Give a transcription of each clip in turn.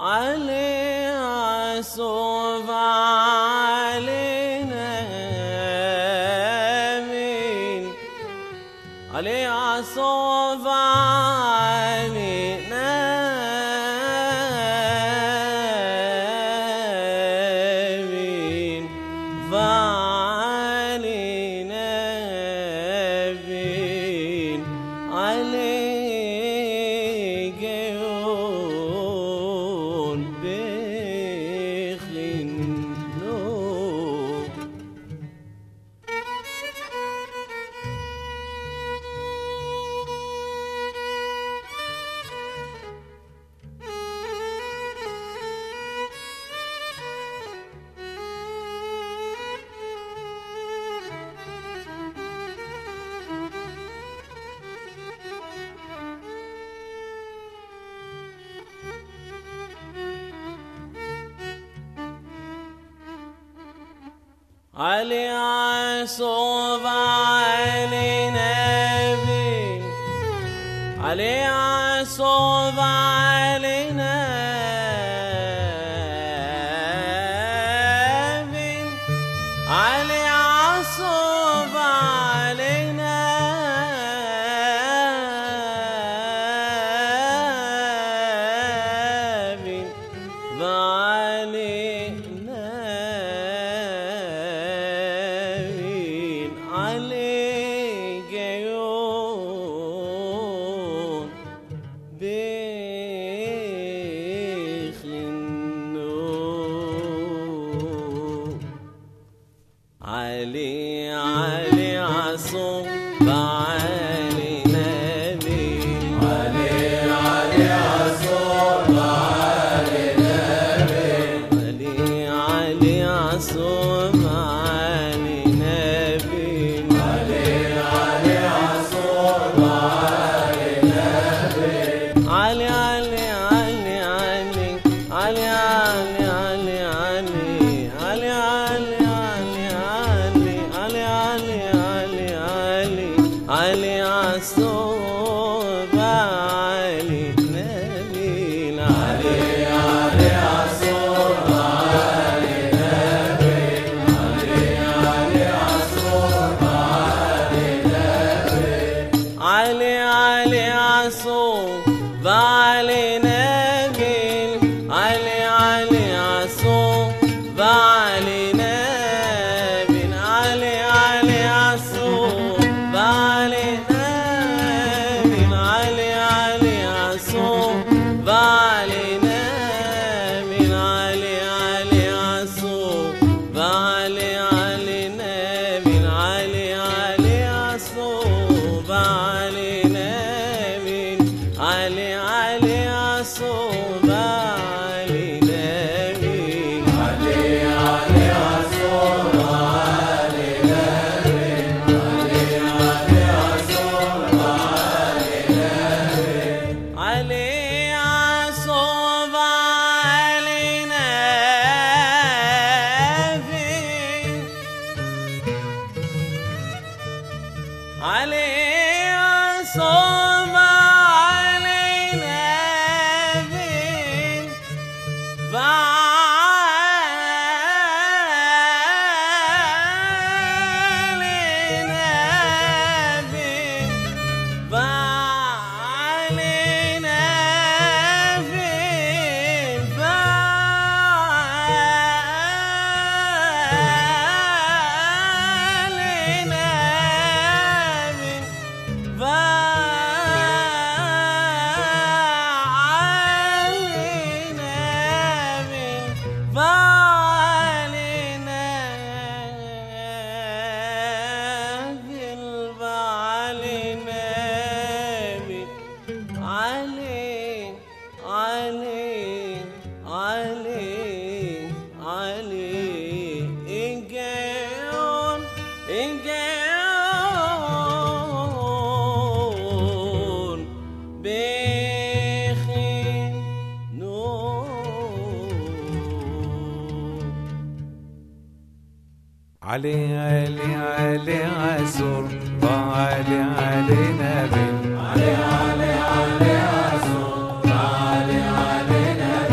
علي عصوف علينا مين علي عصوف علينا مين فعلينا مين علي علي عصوف علينا مين علي عصوف علينا مين علي عصوف علينا مين فعلينا علي جيون بيخنو علي علي عصوف علي نبي علي علي عصوف علي نبي علي علي عصوف علي نبي علي علي علي علي علي علي علي علي علي علي علي علي علي عصوب علي نبيل علي علي عصوب علي نبيل علي علي عصوب علي نبيل علي علي عصوب علي نبيل علي علي عصوب علي نبيل علي علي عصوب علي نبيل علي علي عصوب علي نبيل علي علي عصوب علي علي نبيل علي علي عصوب علي نبيل علي علي عصوب علي نبيل علي علي عصوب علي نبيل علي علي عصوب علي نبيل علي عصوب علي نبيل علي عصوب علي علي علي عسور علي علي نبي علي علي علي عسور علي علي نبي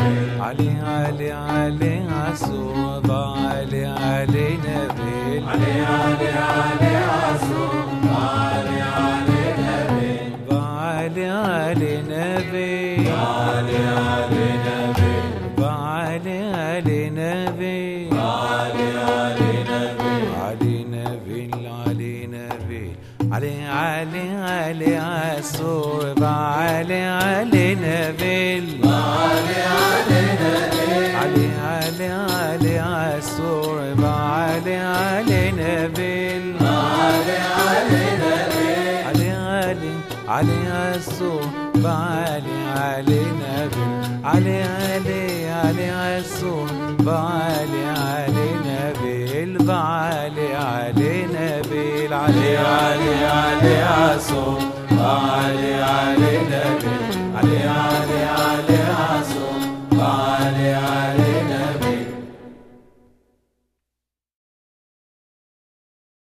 علي علي علي عصور علي علي نبي علي علي علي عصور علي علي نبي علي علي نبي علي علي نبي علي علي نبي علي علي نبي علي نبي علي نبي علي علي علي عصور علي علي نبي علي علي نبي علي علي علي عصور علي علي نبي علي علي نبي علي علي علي عصور علي علي نبي علي علي علي عصور علي علي نبي علي علي نبي علي علي علي عصور علي علي نبي علي